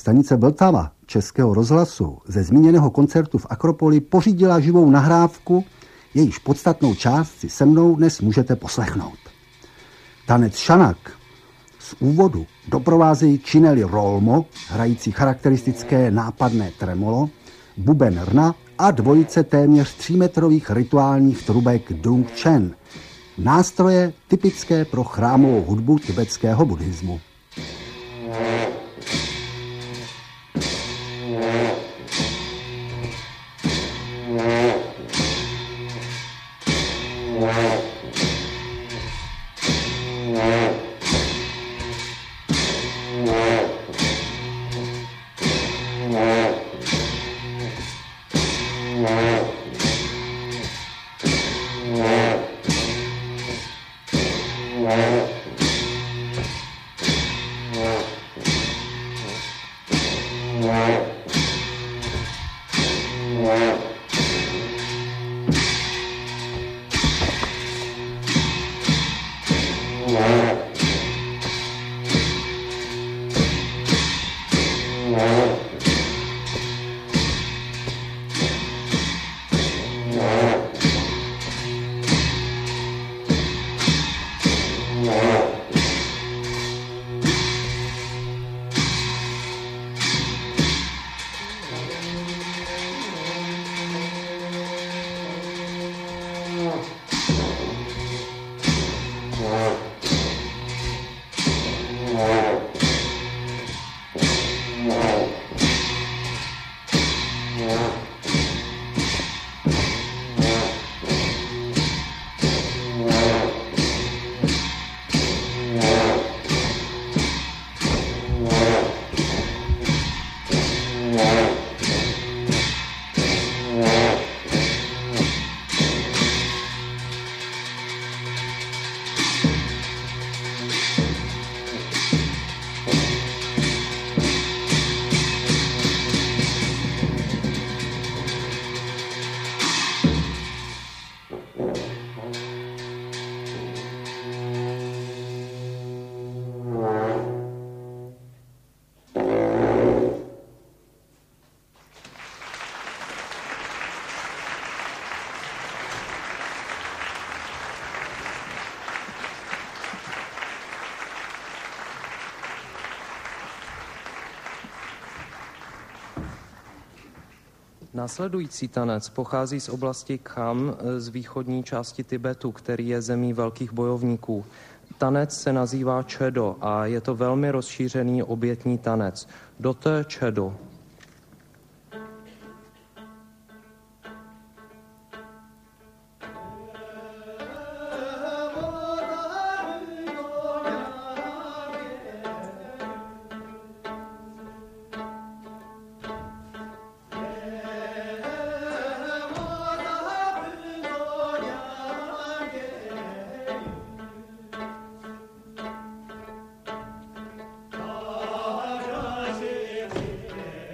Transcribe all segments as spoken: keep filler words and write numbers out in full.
Stanice Vltava Českého rozhlasu ze zmíněného koncertu v Akropoli pořídila živou nahrávku, jejíž podstatnou část si se mnou dnes můžete poslechnout. Tanec šanak z úvodu doprovázejí činely Rolmo, hrající charakteristické nápadné tremolo, buben rna a dvojice téměř třímetrových rituálních trubek Dung Chen, nástroje typické pro chrámovou hudbu tibetského buddhismu. Následující tanec pochází z oblasti Kham z východní části Tibetu, který je zemí velkých bojovníků. Tanec se nazývá Chedo a je to velmi rozšířený obětní tanec. Dote Chedo. Yeah.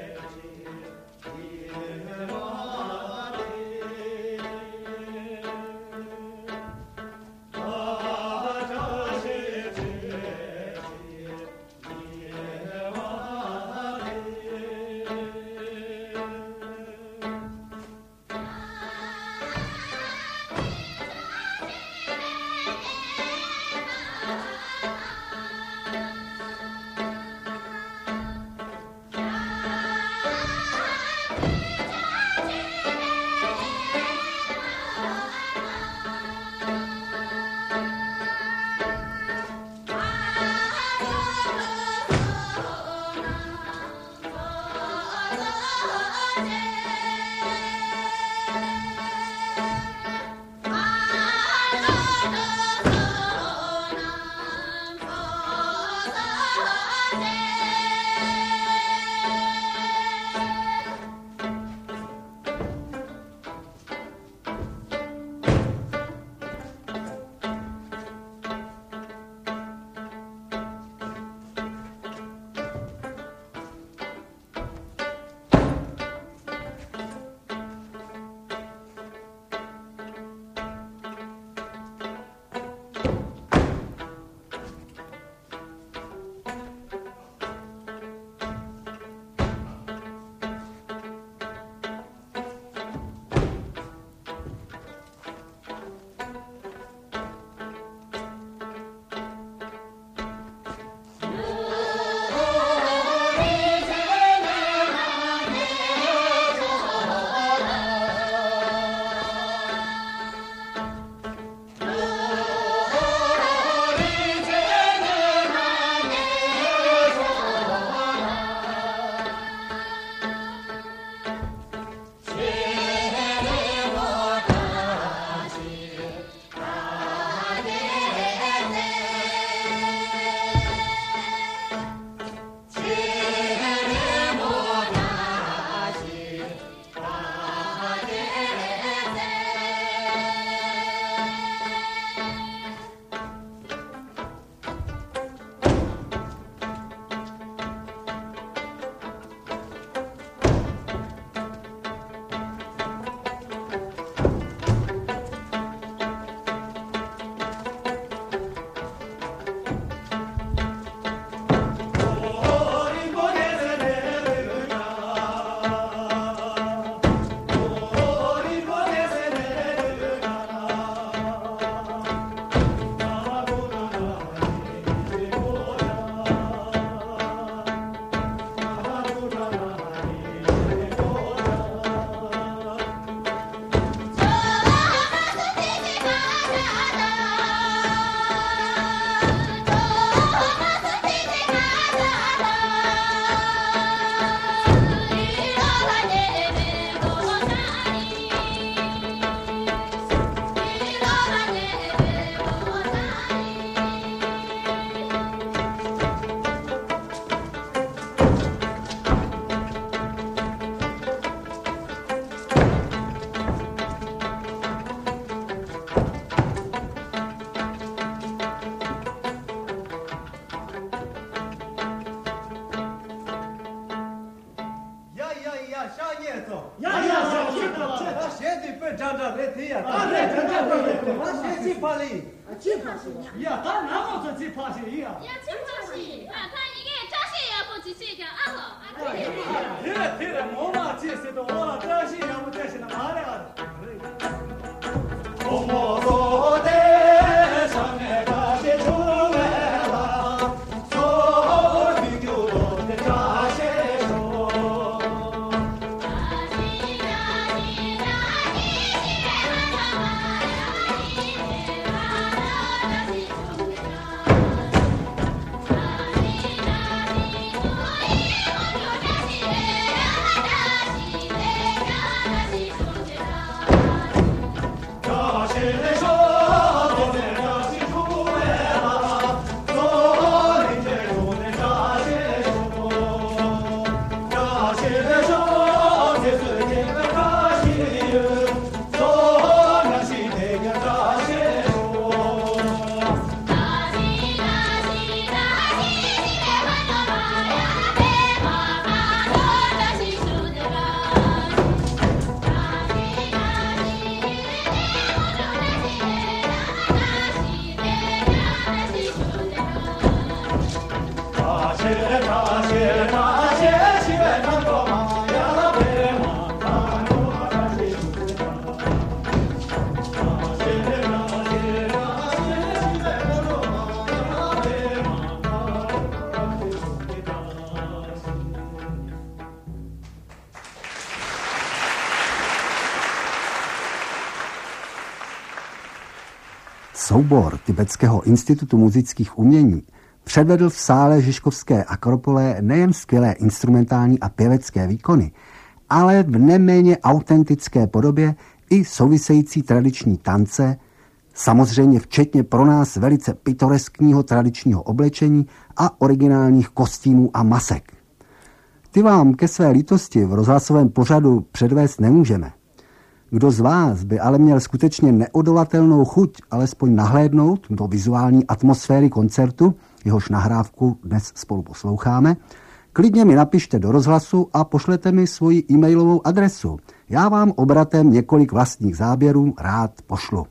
je to. Já, já, já, Až je ty pedanda, ne ty, já. A ne, pedanda, až je ty palí. A čím pasí? Já, tam na moc si pasí, já. Já čím pasí? A ta někde časí, já počít si tě, aho. Tyre, tyre, moma, či si to ona traží, já mu těši na máre, ale. Pomozo te, samé kaši čumela, co vidíu do te čaše čo. Soubor Tibetského institutu muzických umění předvedl v sále Žižkovské Akropole nejen skvělé instrumentální a pěvecké výkony, ale v neméně autentické podobě i související tradiční tance, samozřejmě včetně pro nás velice pitoreskního tradičního oblečení a originálních kostýmů a masek. Ty vám ke své lítosti v rozhlasovém pořadu předvést nemůžeme. Kdo z vás by ale měl skutečně neodolatelnou chuť alespoň nahlédnout do vizuální atmosféry koncertu, jehož nahrávku dnes spolu posloucháme, klidně mi napište do rozhlasu a pošlete mi svoji e-mailovou adresu. Já vám obratem několik vlastních záběrů rád pošlu.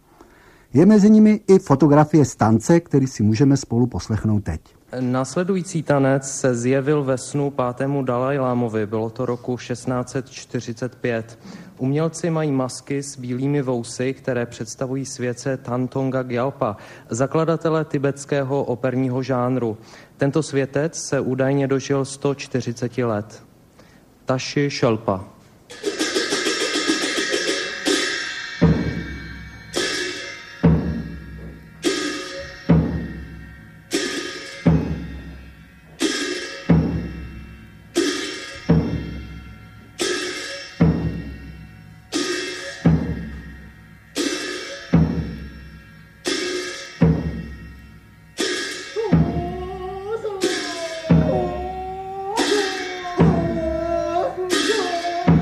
Je mezi nimi i fotografie z tance, který si můžeme spolu poslechnout teď. Následující tanec se zjevil ve snu pátému Dalajlámovi, bylo to roku šestnáct set čtyřicet pět. Umělci mají masky s bílými vousy, které představují světce Tantongka Gyalpa, zakladatele tibetského operního žánru. Tento světec se údajně dožil sto čtyřicet let. Tashi Shelpa. Oh,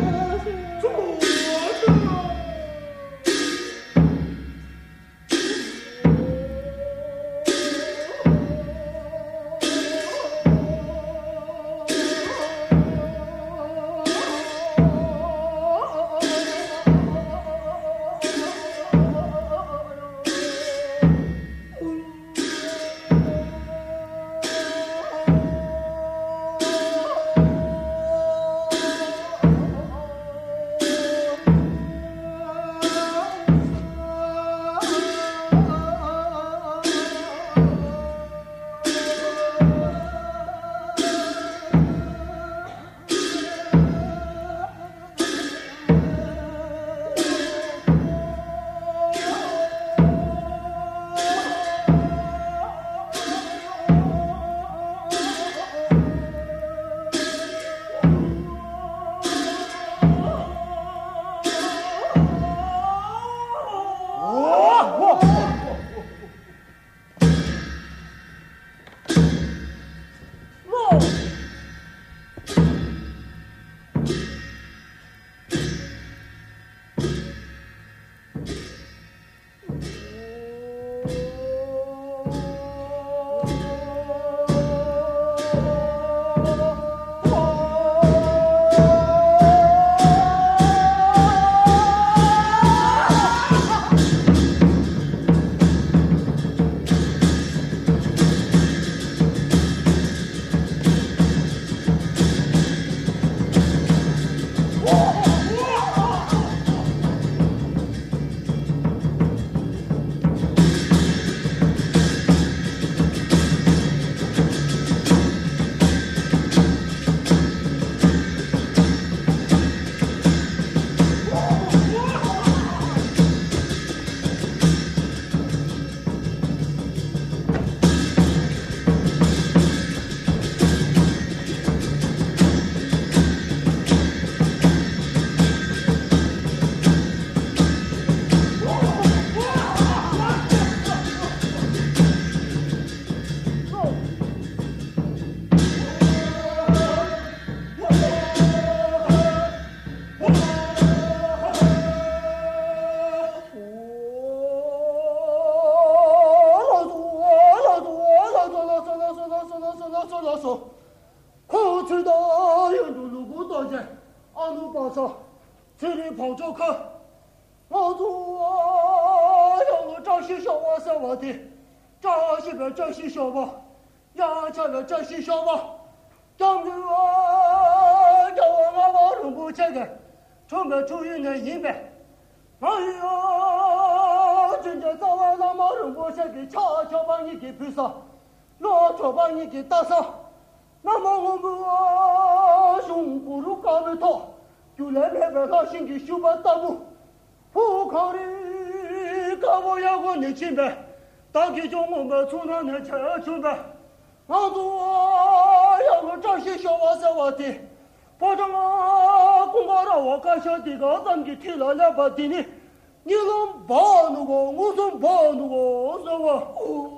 知道有路路过多人，阿努巴萨，这里跑着看，我做要我张西小娃三娃的，张西边张西小娃，呀前边张西小娃，张女啊，叫我妈妈弄不这个，准备出于那一边，哎呀，今天早晚那妈弄不这个，悄悄把你给披上，老悄把你给打上。那么我们啊，兄不如搞了他，就来拍拍他心给修把大木，不考虑搞我要我年轻呗，大概叫我们从那年前去呗，俺都啊要我这些小娃子娃的，保证啊公告让我干小弟个咱给提了两把地呢，你能帮那个，我能帮那个，是吧？哦。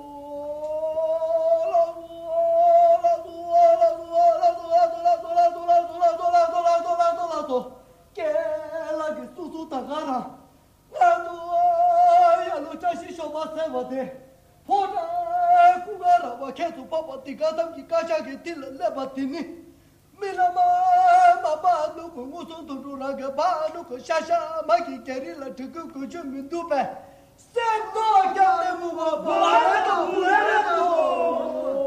给那个叔叔打干了，俺都呀，老张西小娃才我的，跑着公安了，我看出爸爸的个他们的家乡给定了两把地呢，没那么妈妈如果我从头头那个把那个下下买给家里了，这个个全民都办，三个家的我不来了，不来了。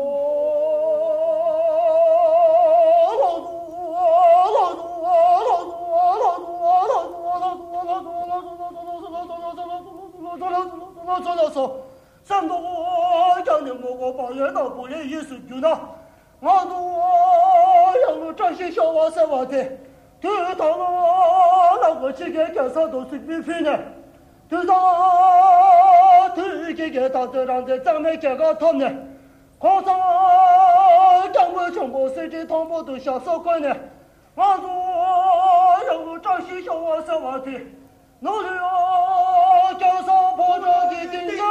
我做了说，三个我叫你们我把人到不里意思就那，我都要我这些小娃三娃的，对他我那个几个干啥都是必须的，对他对几个大队长的咱们这个他呢，考上掌握全部世界同步都下手关呢，我都要我这些小娃三娃的，努力啊，加上破着的顶着。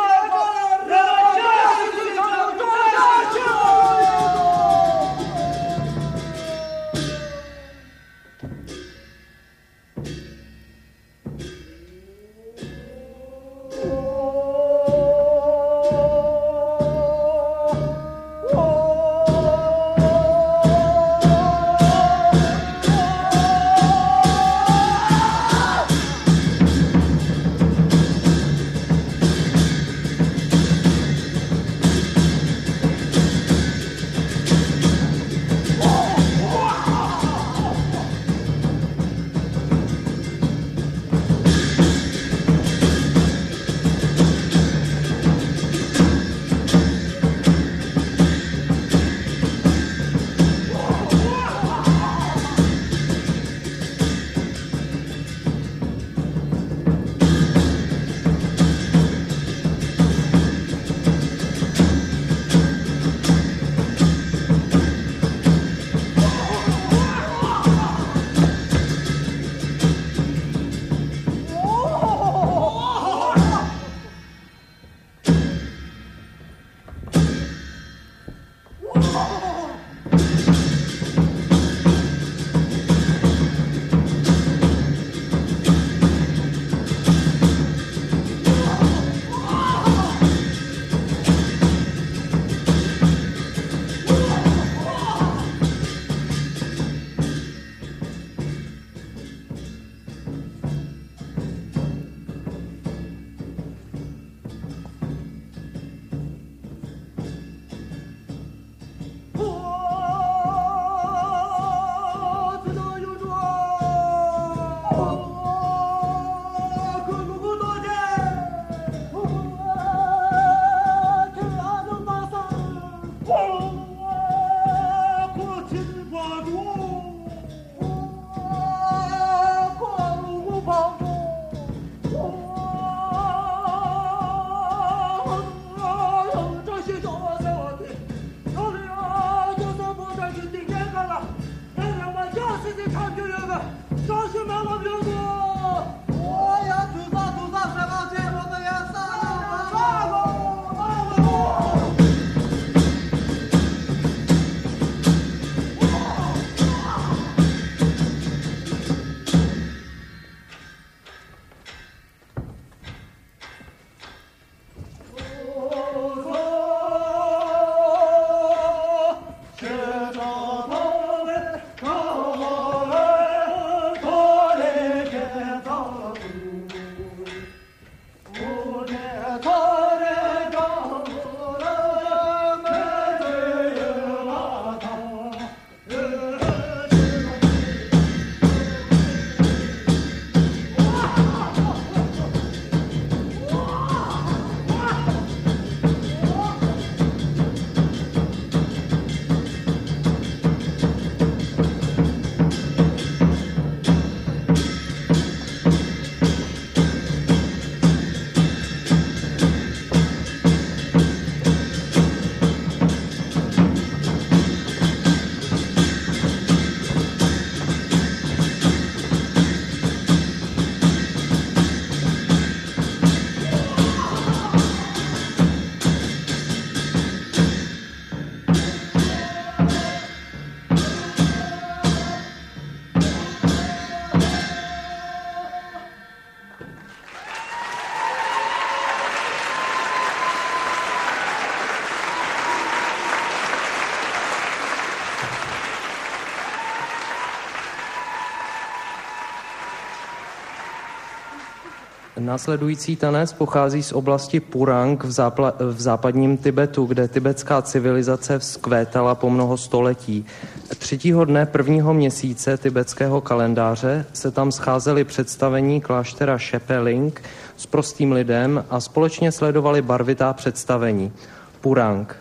Následující tanec pochází z oblasti Purang v, zápla- v západním Tibetu, kde tibetská civilizace vzkvétala po mnoho století. Třetího dne prvního měsíce tibetského kalendáře se tam scházeli představení kláštera Shepeling s prostým lidem a společně sledovali barvitá představení. Purang.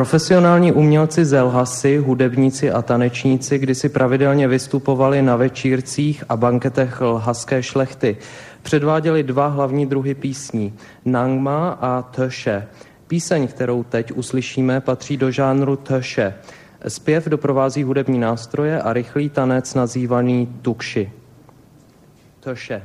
Profesionální umělci z Lhasy, hudebníci a tanečníci kdysi pravidelně vystupovali na večírcích a banketech lhaské šlechty. Předváděli dva hlavní druhy písní, Nangma a Töše. Píseň, kterou teď uslyšíme, patří do žánru Töše. Zpěv doprovází hudební nástroje a rychlý tanec nazývaný Tukši. Töše.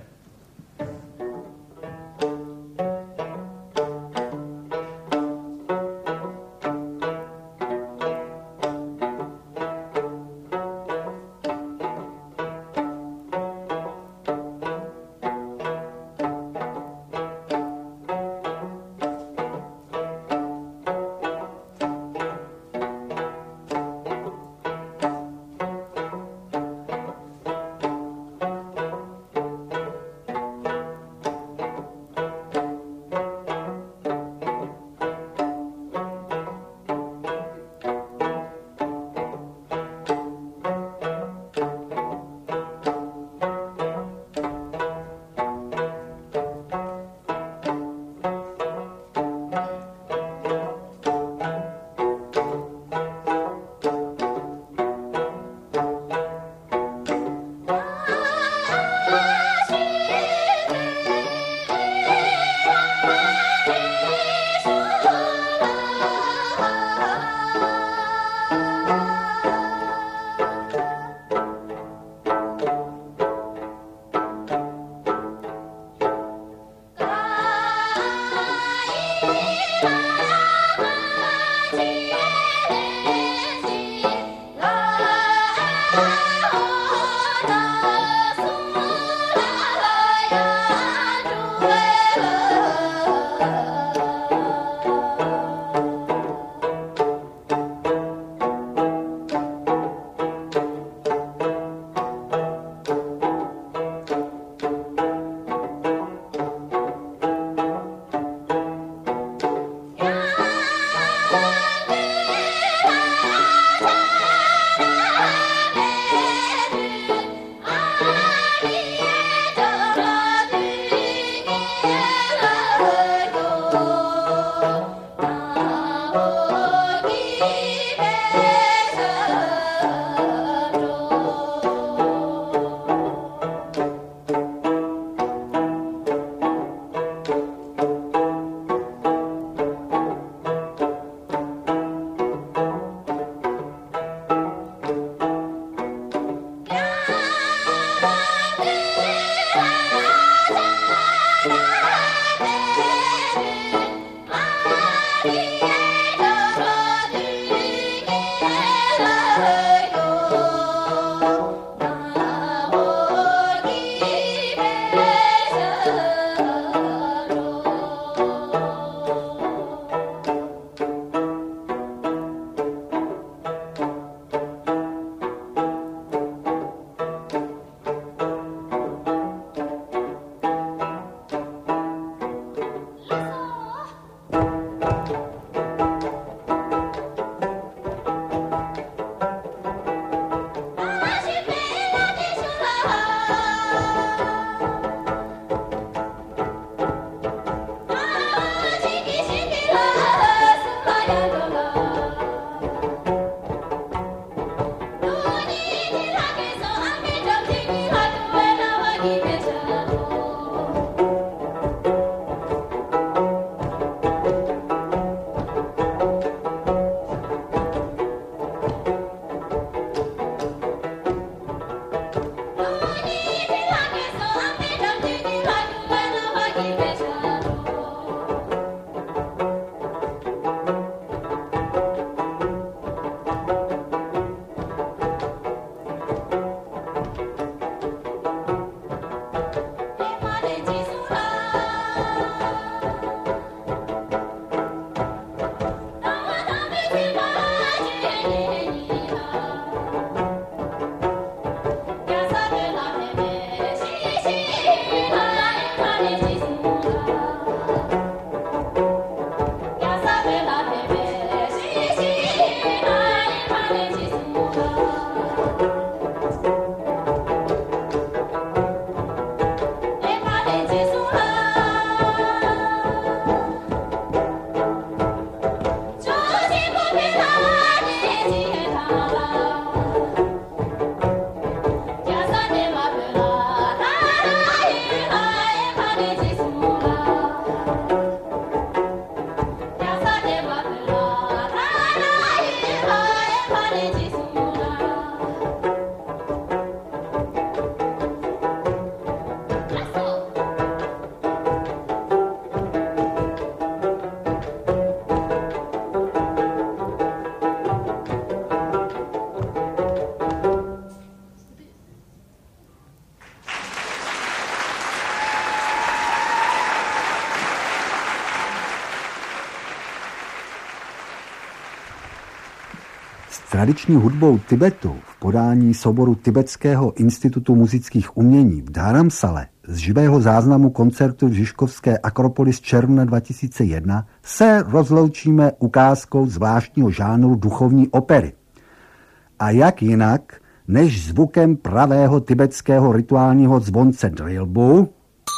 S tradiční hudbou Tibetu v podání souboru Tibetského institutu muzických umění v Dharamsale z živého záznamu koncertu v Žižkovské Akropoli z června dva tisíce jedna se rozloučíme ukázkou zvláštního žánru duchovní opery. A jak jinak, než zvukem pravého tibetského rituálního zvonce drilbu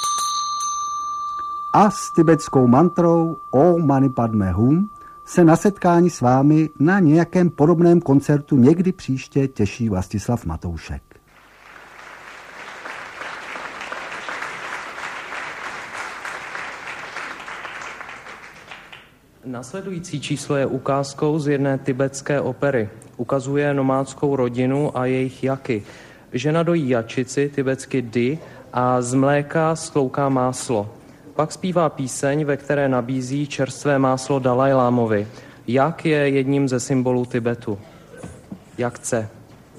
a s tibetskou mantrou Om Mani Padme Hum se na setkání s vámi na nějakém podobném koncertu někdy příště těší Vlastislav Matoušek. Následující číslo je ukázkou z jedné tibetské opery. Ukazuje nomádskou rodinu a jejich jaky. Žena dojí jačici, tibetsky di, a z mléka sklouká máslo. Pak zpívá píseň, ve které nabízí čerstvé máslo Dalajlámovi. Jak je jedním ze symbolů Tibetu. Jak chce.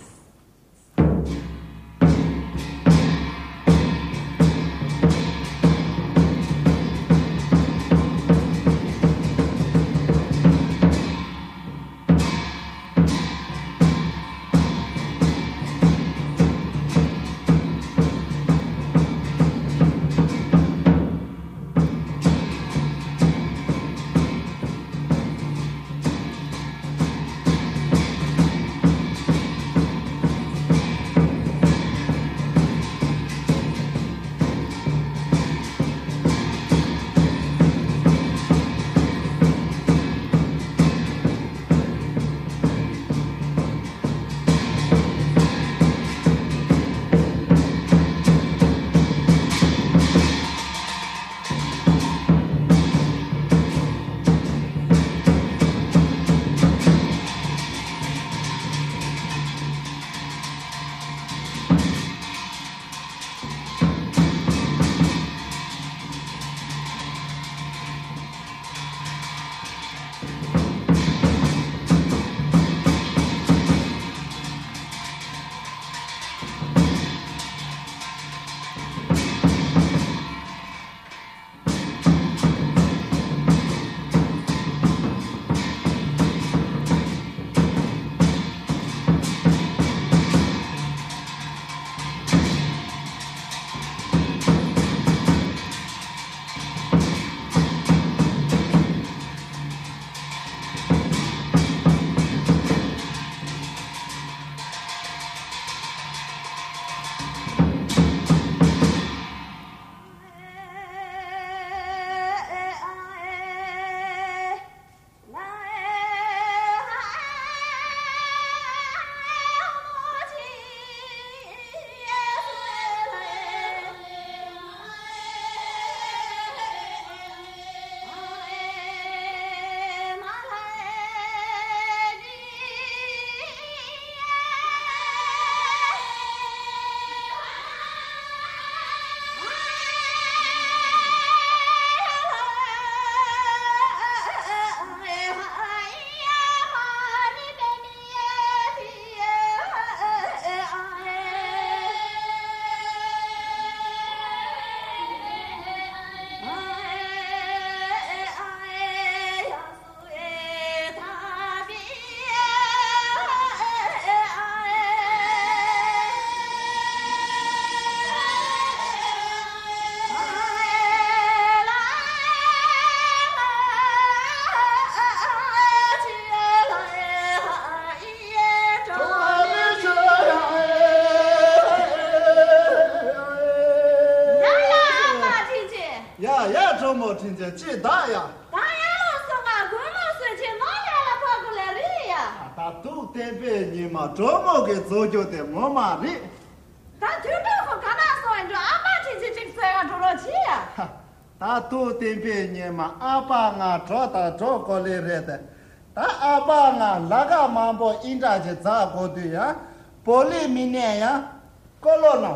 Poli mineya kolona.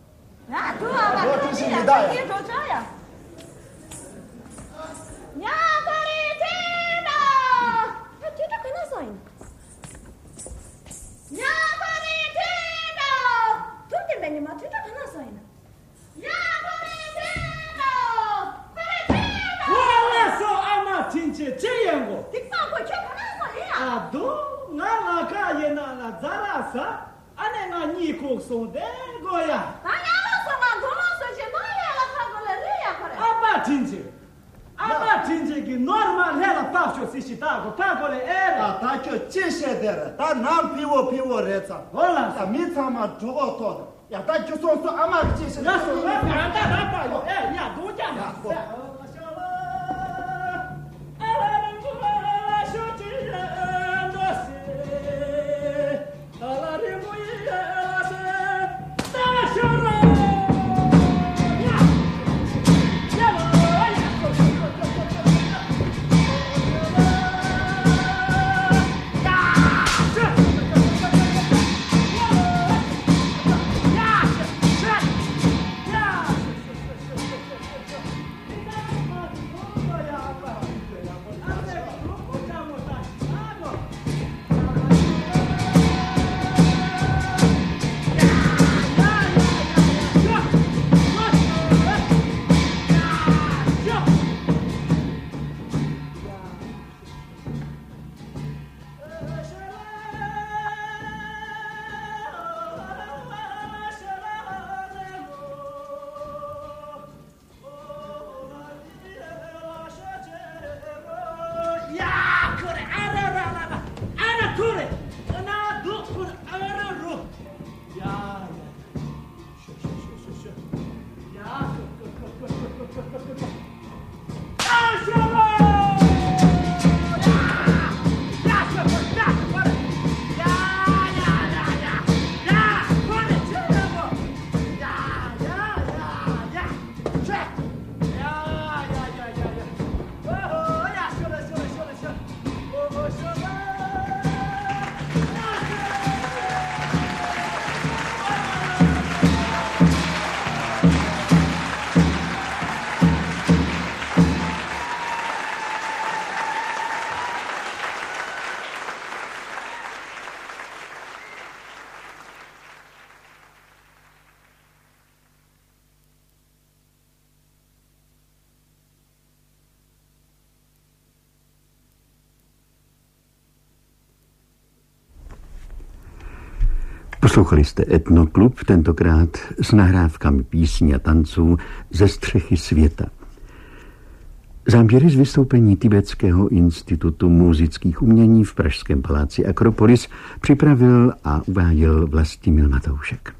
Na tu ama tu si midaya. Ya Paritino. Tito kana soin. Ya Paritino. Tu te beni ma tito kana soin. Ya Paritino. Paritino. Wala so ama tinche cheyengo. Tikpa ko chekana soin ya. do ngala ka ye na na zara sa ane nga ni ko so de goya. Ta ya lo so ma do lo so che no ya la ta ko le ri ya kore. Aba tinje. Aba tinje ki normal hela pa cho si chita ko pa ko le era. Ta cho che she de ta nam piwo piwo reca. Hola. Ta mi ta ma do to. Ya ta cho so so ama che she. Ya so va pa ta ta pa yo. Eh ya do ja ma. Poslouchali jste Etnoklub, tentokrát s nahrávkami písní a tanců ze střechy světa. Záběry z vystoupení Tibetského institutu múzických umění v pražském paláci Akropolis připravil a uváděl Vlastimil Matoušek.